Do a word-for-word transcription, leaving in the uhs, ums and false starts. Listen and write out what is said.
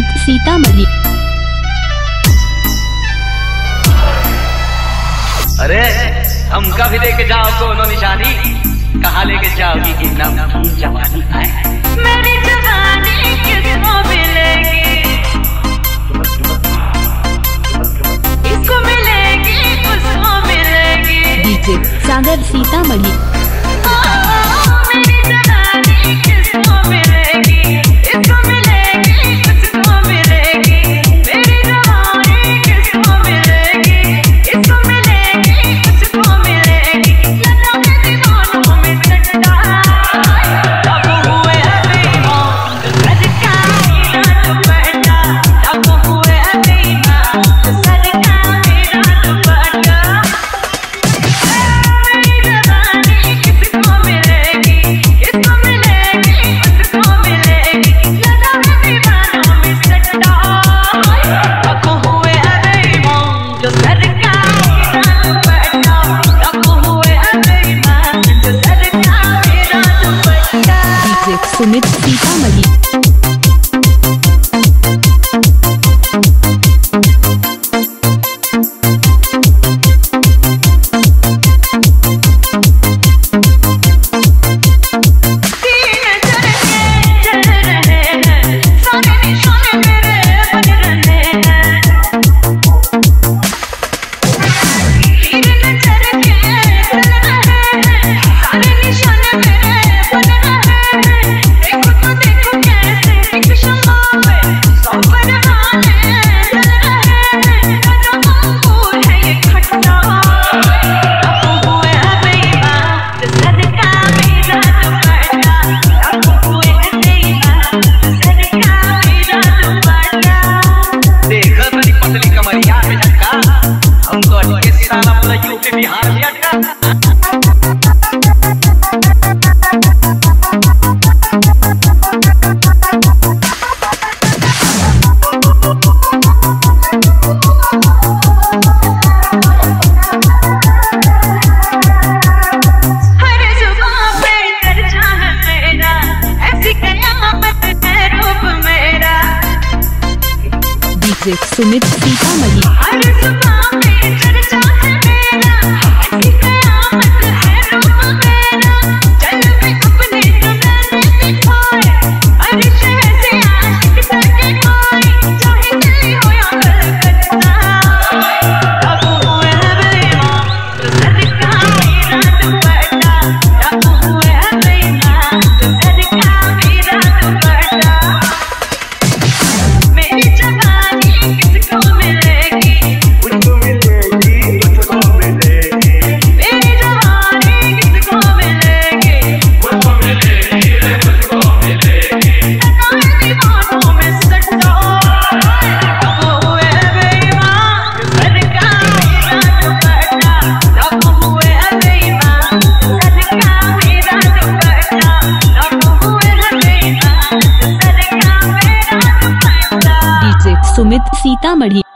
सुमित सीतामढ़ी। अरे हमका भी लेके जाओ कोनो निशानी, कहाँ लेके जाओगी कि नमकीन जवानी है। मेरी जवानी किसको मिलेगी, इसको मिलेगी उसको मिलेगी। डीजे सागर सीतामढ़ी। मेरी जवानी किसको मिलेगी, इसको मिलेगी उसको मिलेगी। मेरी जवानी किसको मिलेगी, इसको मिलेगी उसको मिलेगी। लगा है दीवानों में सट्टा, अब हुए बेईमान सदका मेरा दुपट्टा, अब हुए बेईमान सदका मेरा दुपट्टा। मेरी जवानी किसको मिलेगी, इसको मिलेगी उसको मिलेगी। लगा है दीवानों में सट्टा, अब हुए बेईमान जो सदका मेरा दुपट्टा, अब हुए बेईमान जो सदका मेरा दुपट्टा। डीजे सुमित सीतामढ़ी। तीन चरखे चल रहे हैं, सारे निशाने मेरे बन रहे हैं। तीन चरखे चल रहे हैं, सारे निशाने मेरे बन रहे हैं। देखो तो देखो कैसे एक शम्मा पे सौ परवाने जल रहे हैं। कदम अंगूर है ये खट्टा, अब हुए बेईमान जो सदका मेरा दुपट्टा, अब हुए बेईमान जो सदका मेरा दुपट्टा। देखो मेरी पतली कमरिया में झटका, हमको अटके साला पूरा यूपी बिहार में अटका। हर जुबान पे चर्चा है मेरा, ऐसी कयामत है रूप मेरा। डीजे सुमित सीतामढ़ी। हर जुबान पे चर्चा है मेरा, ऐसी कयामत है रूप मेरा। चल पे अपने तो मैंने दिखाए, अरिश ऐसे आशिक सके कोई, चाहे दिल्ली हो या कलकत्ता। अब हुए बेईमान जो सदका मेरा दुपट्टा, अब हुए बेईमान जो सदका मेरा दुपट्टा। मेरी जवानी किसको मिलेगी, उसको मिलेगी उसको मिलेगी। मेरी जवानी किसको मिलेगी, उसको मिलेगी उसको मिलेगी। लगा है दीवानों में सट्टा, अब हुए बेईमान जो सदका मेरा दुपट्टा, अब हुए बेईमान जो सदका मेरा दुपट्टा, अब हुए बेईमान जो सदका मेरा दुपट्टा। डीजे सुमित सीतामढ़ी।